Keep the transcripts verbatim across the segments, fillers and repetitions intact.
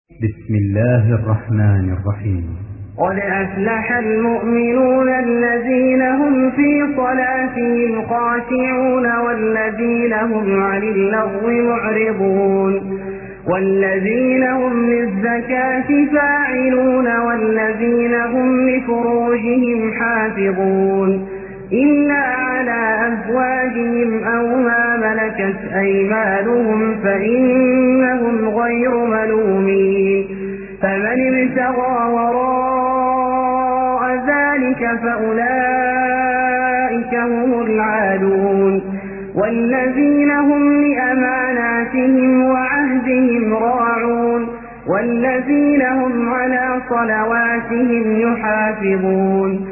بسم الله الرحمن الرحيم. قد أفلح المؤمنون الذين هم في صلاتهم خاشعون والذين هم عن اللغو معرضون والذين هم للزكاة فاعلون والذين هم لفروجهم حافظون إلا على أزواجهم أو ما ملكت أيمانهم فإنهم غير ملومين فمن ابتغى وراء ذلك فأولئك هم العادون والذين هم لأماناتهم وعهدهم راعون والذين هم على صلواتهم يحافظون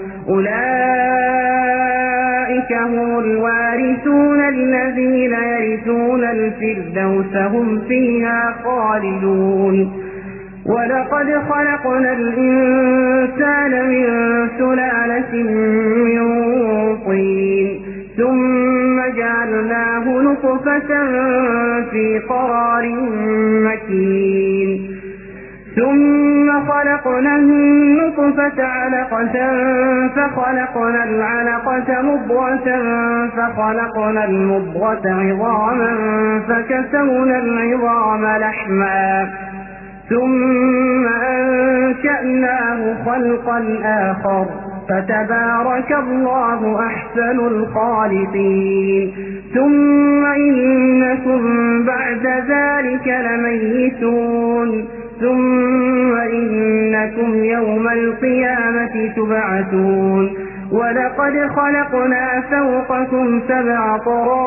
أولئك هم الوارثون الذين يرثون الفردوس هم فيها خالدون ولقد خلقنا الإنسان من سلالة من طين ثم جعلناه نطفة في قرار مكين ثم خلقنا النطفة علقة فخلقنا العلقة مضغة فخلقنا المضغة عظاما فكسونا العظام لحما ثم أنشأناه خلقا آخر فتبارك الله أحسن الخالقين ثم إنكم بعد ذلك لميتون ثم إنكم يوم القيامة تبعثون ولقد خلقنا فوقكم سبع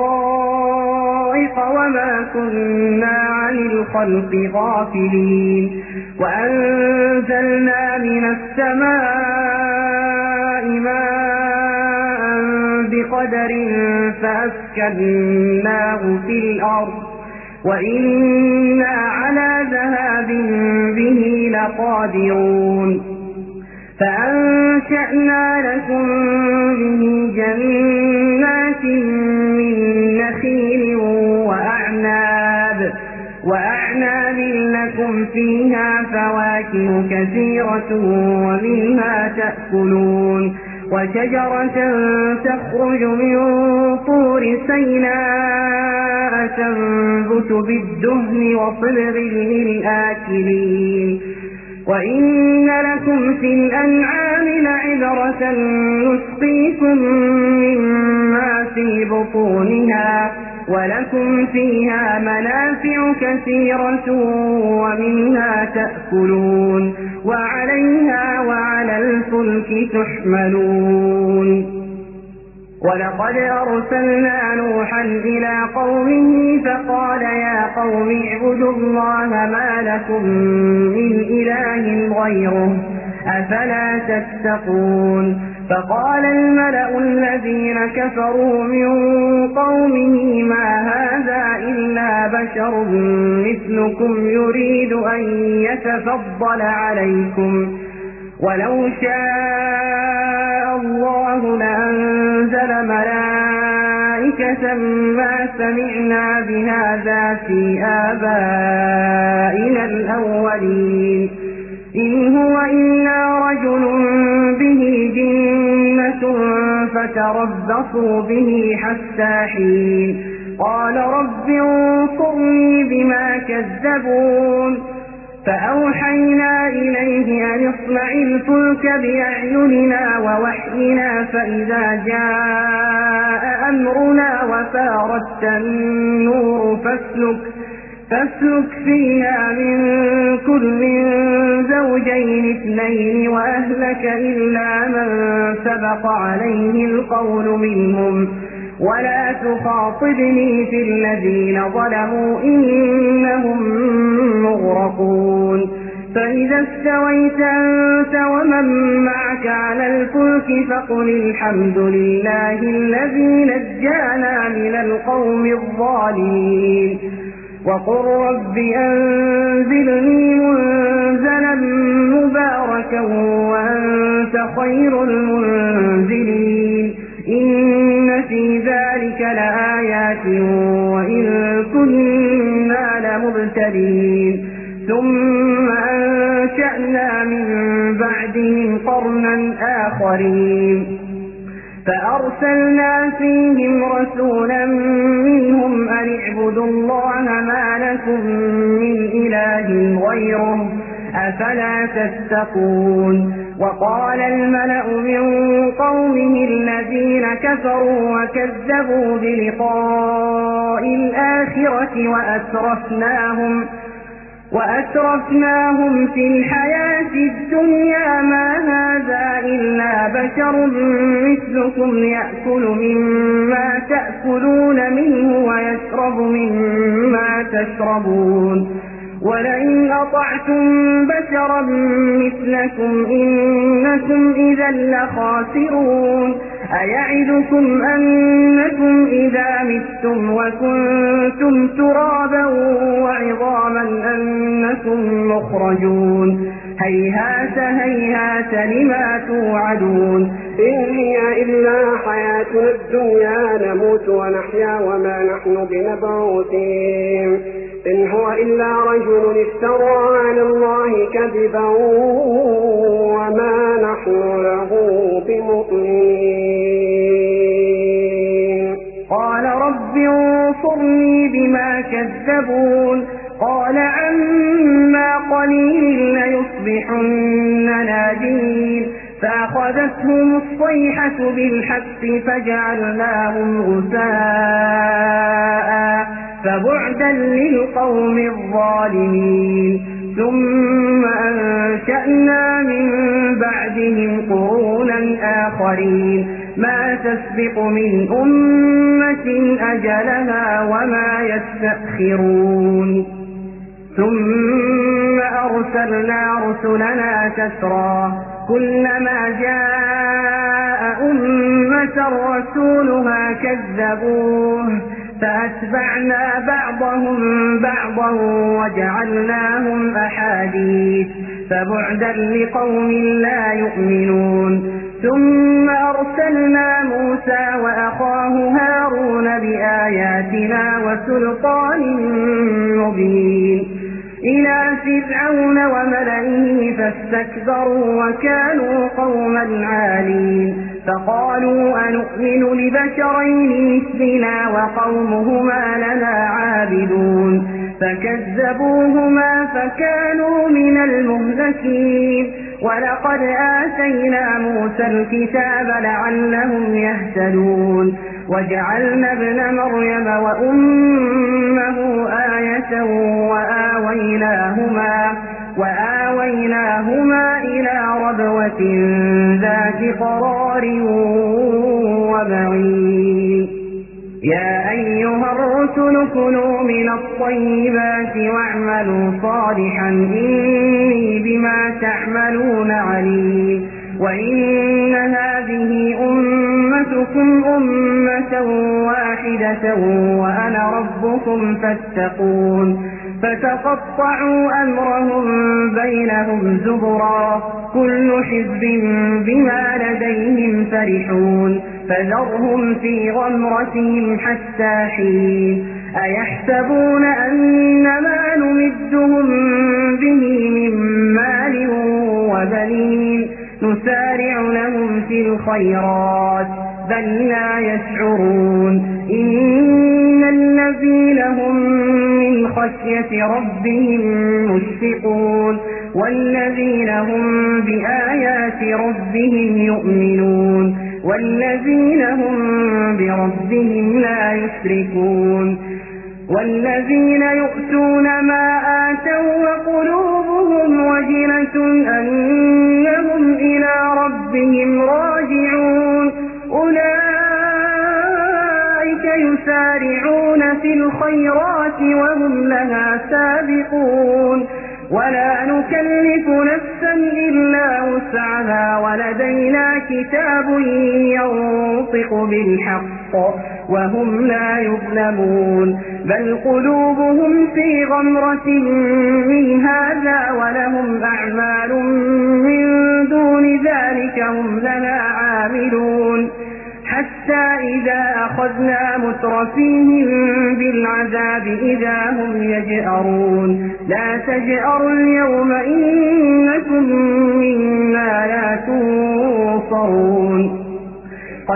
طرائق وما كنا عن الخلق غافلين وأنزلنا من السماء ماء بقدر فأسكناه في الأرض وإنا على ذهاب به لقادرون فأنشأنا لكم به جنات من نخيل وأعناب وأعناب لكم فيها فواكه كثيرة ومنها تأكلون وشجرة تخرج من طور سيناء تنبت بالدهن وصبغ للآكلين وإن لكم في الأنعام لعبرة نسقيكم مما في بطونها ولكم فيها منافع كثيرة ومنها تأكلون وعليها وعلى الفلك تحملون ولقد أرسلنا نوحا إلى قومه فقال يا قوم اعبدوا الله ما لكم من إله غيره أفلا تتقون فقال الملأ الذين كفروا من قومه ما هذا إلا بشر مثلكم يريد أن يتفضل عليكم ولو شاء الله لأنزل ملائكة ما سمعنا بهذا في آبائنا الأولين إن هو إلا رجل به جنة فتربصوا به حتى حين قال رب انصرني بما كذبون فأوحينا إليه أن اصنع الفلك بأعيننا ووحينا فإذا جاء أمرنا وفارت النور فاسلك فاسلك فيها من كل زوجين اثنين وأهلك إلا من سبق عليه القول منهم ولا تخاطبني في الذين ظلموا إنهم مغرقون فإذا استويت أنت ومن معك على الفلك فقل الحمد لله الذي نجانا من القوم الظالمين وقل رب أنزلني منزلا مباركا وأنت خير المنزلين إن في ذلك لآيات وإن كنا لمبتلين ثم وأنشأنا من بعدهم قرنا آخرين فأرسلنا فيهم رسولا منهم أن اعبدوا الله ما لكم من إله غيره أفلا تتقون. وقال الملأ من قومه الذين كفروا وكذبوا بلقاء الآخرة وأترفناهم وأترفناهم في الحياة الدنيا ما هذا إلا بشر مثلكم يأكل مما تأكلون منه ويشرب مما تشربون ولئن أطعتم بشرا مثلكم إنكم إذا لخاسرون. أيعدكم أنكم إذا متم وكنتم ترابا وعظاما أنكم مخرجون هيهات هيهات لما توعدون. إن هي إلا حياتنا الدنيا نموت ونحيا وما نحن بمبعوثين إن هو إلا رجل افترى على الله كذبا وما نحن له بمؤمنين. قال رب انصرني بما كذبون قال عما قليل ليصبحن نادمين فأخذتهم الصيحة بالحق فجعلناهم غثاء فبعدا للقوم الظالمين. ثم أنشأنا من بعدهم قرونا آخرين ما تسبق من أمة أجلها وما يستأخرون. ثم أرسلنا رسلنا تترى كلما جاء أمة رسولها كذبوه فأتبعنا بعضهم بعضا وجعلناهم أحاديث فبعدا لقوم لا يؤمنون. ثم أرسلنا موسى وأخاه هارون بآياتنا وسلطان مبين إلى فرعون وملئه فاستكبروا وكانوا قوما عالين فقالوا أنؤمن لبشرين مثلنا وقومهما لنا عابدون فكذبوهما فكانوا من المهلكين. ولقد آتينا موسى الكتاب لعلهم يهتدون وجعلنا ابن مريم وأمه آية وآويناهما, وآويناهما إلى ربوة ذات قرار ومعين. يا أيها الرسل كلوا من الطيبات واعملوا صالحا إني بما تعملون عليم. وإن هذه أمتكم أمة واحدة وأنا ربكم فاتقون. فتقطعوا أمرهم بينهم زبرا كل حزب بما لديهم فرحون فذرهم في غمرتهم حتى حين. أيحسبون أن ما نمدهم به من مال وبنين نسارع لهم في الخيرات بل لا يشعرون. إن الذين هم من خشية ربهم مشفقون والذين هم بآيات ربهم يؤمنون والذين هم بربهم لا يشركون. والذين يؤتون ما آتوا وقلوبهم وجلة أنهم إلى ربهم راجعون أولئك يسارعون في الخيرات وهم لها سابقون. ولا نكلف نفسا إلا وسعها ولدينا كتاب ينطق بالحق وهم لا يظلمون. بل قلوبهم في غمرة من هذا ولهم أعمال من دون ذلك هم لها عاملون. حتى إذا أخذنا مترفيهم بالعذاب إذا هم يجأرون لا تجأروا اليوم إنكم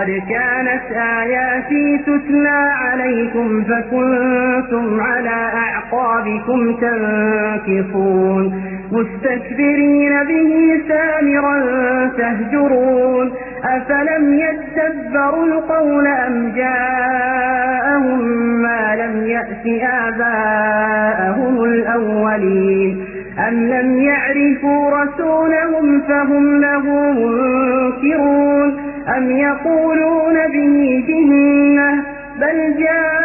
قد كانت آياتي تتلى عليكم فكنتم على أعقابكم تنكصون مستكبرين به سامرا تهجرون أفلم يدبروا القول أم جاءهم ما لم يأت آباءهم الأولين أم لم يعرفوا رسولهم فهم له منكرون أم يقولون به جنة بل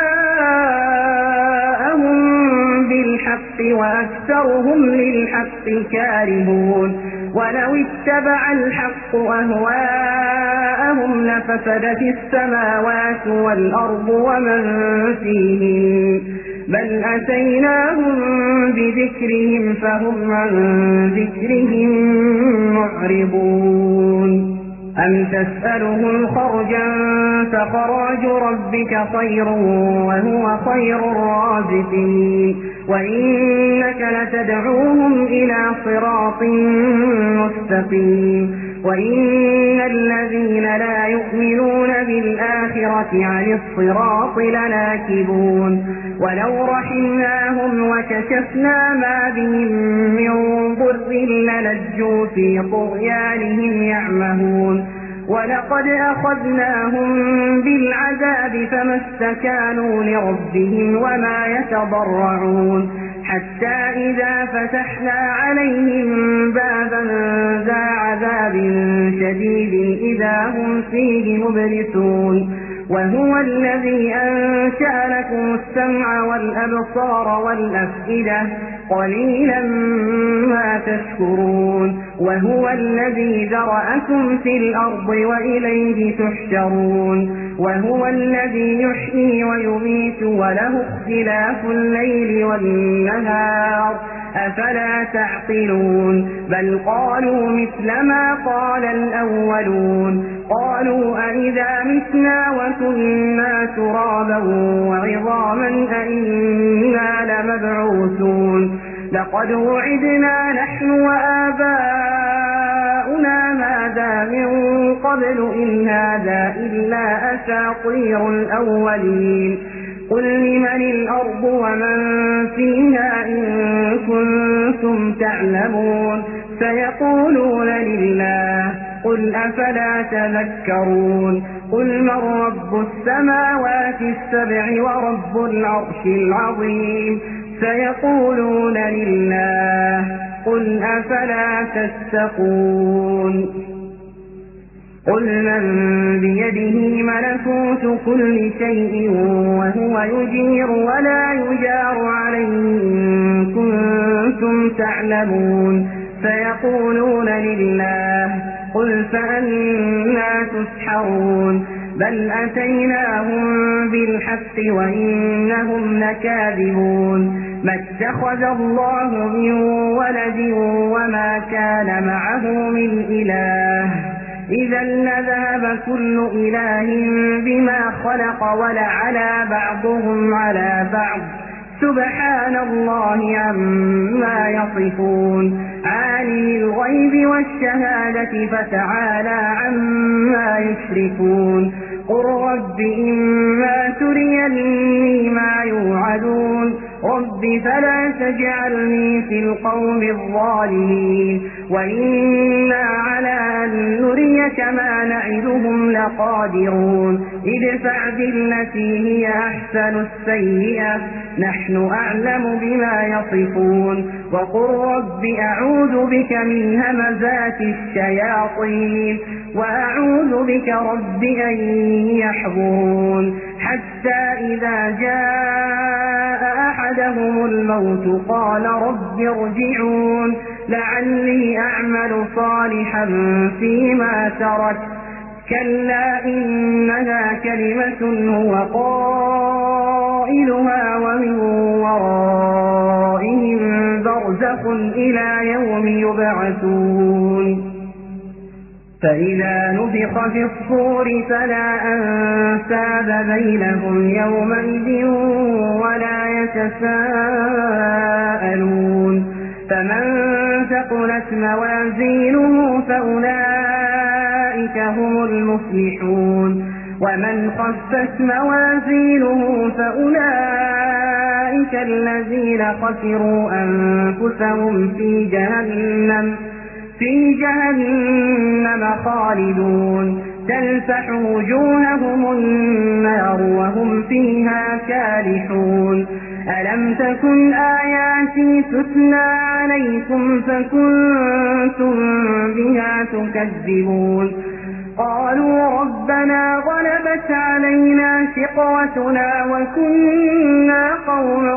جاءهم بالحق وأكثرهم للحق كارهون ولو اتبع الحق أهواءهم لفسدت السماوات والأرض ومن فيهن بل أتيناهم بذكرهم فهم عن ذكرهم معرضون أم تسألهم خرجا فخراج ربك خير وهو خير الرازقين وإنك لتدعوهم إلى صراط مستقيم وإن الذين لا يؤمنون بالآخرة عن الصراط لناكبون ولو رحمناهم وكشفنا ما بهم من ضر للجوا في طغيانهم يعمهون ولقد أخذناهم بالعذاب فما استكانوا لربهم وما يتضرعون حتى إذا فتحنا عليهم بابا ذا عذاب شديد إذا هم فيه مبلسون وهو الذي أنشأ لكم السمع والأبصار والأفئدة قليلا ما تشكرون وهو الذي ذرأكم في الأرض وإليه تحشرون وهو الذي يحيي ويميت وله اختلاف الليل والنهار أفلا تعقلون بل قالوا مثل ما قال الأولون قالوا أئذا متنا وكنا ترابا وعظاما أئنا لمبعوثون لقد وعدنا نحن وآباؤنا هذا من قبل إن هذا إلا أساطير الأولين قل لمن الأرض ومن فيها إن كنتم تعلمون سيقولون لله قل أفلا تذكرون قل من رب السماوات السبع ورب العرش العظيم سيقولون لله قل أفلا تتقون قل من بيده ملكوت كل شيء وهو يجير ولا يجار عليه إن كنتم تعلمون سيقولون لله قل فأنا تسحرون بل أتيناهم بالحق وإنهم لكاذبون ما اتخذ الله من ولد وما كان معه من إله إذا لذهب كل إله بما خلق ولعلى بعضهم على بعض سبحان الله عما يصفون عالم الغيب والشهادة فتعالى عما يشركون قل رب إما تريني ما يوعدون رب فلا تجعلني في القوم الظالمين وإنا على أن نريك ما نعدهم لقادرون ادفع بالتي هي أحسن السيئة نحن أعلم بما يصفون وقل رب أعوذ بك من همزات الشياطين وأعوذ بك رب أن يحضرون حتى إذا جاء أحدهم الموت قال رب ارجعون لعلي أعمل صالحا فيما ترك كلا إنها كلمة هو قائلها ومن ورائهم برزخ إلى يوم يبعثون فإذا نفخ في الصور فلا أنساب بينهم يومئذ ولا يتساءلون فمن ثقلت موازينه فأولئك فأولئك هم المفلحون ومن خفت موازينه فأولئك الذين خسروا أنفسهم في جهنم في جهنم خالدون تلفح وجوههم النار وهم فيها كالحون ألم تكن آياتي تتلى عليكم فكنتم بها تكذبون قالوا ربنا غلبت علينا شقوتنا وكنا قوما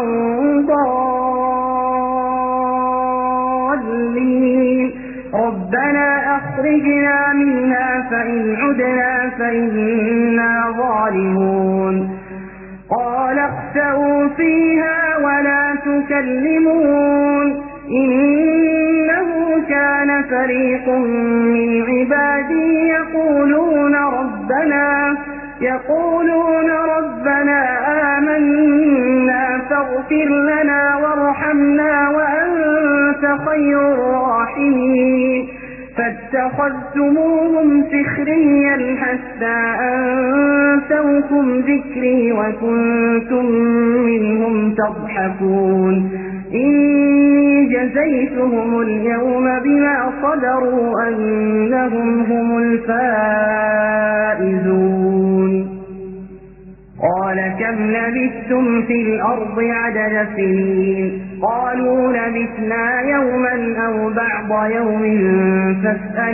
ضالين ربنا أخرجنا منها فإن عدنا فإنا ظالمون قال اخسئوا فيها ولا تكلمون إنه كان فريق من عبادي يقولون ربنا يقولون ربنا آمنا فاغفر لنا وارحمنا وأنت خير الراحمين فاتخذتموهم سخريا حتى أنسوكم ذكري وكنتم منهم تضحكون إني جزيتهم اليوم بما صبروا أنهم هم الفائزون قال كم لبثتم في الأرض عدد سنين قالوا لبثنا يوما أو بعض يوم فاسأل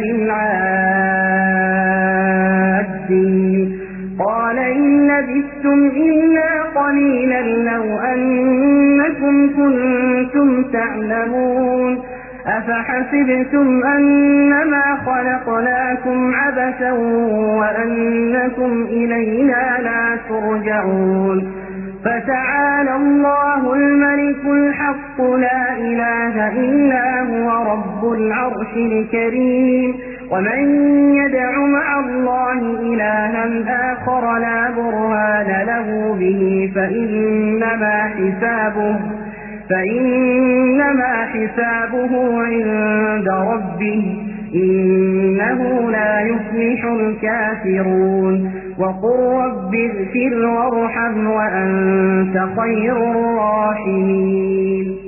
العادين قال إن لبثتم إلا قليلا لو أنكم كنتم تعلمون أفحسبتم أنما خلقناكم عبثا وأنكم إلينا لا ترجعون فتعالى الله الملك الحق لا إله إلا هو رب العرش الكريم ومن يدع مع الله إلها آخر لا برهان له به فإنما حسابه فإنما حسابه عند ربه إنه لا يفلح الكافرون وقل رب اغفر وارحم وأنت خير الراحمين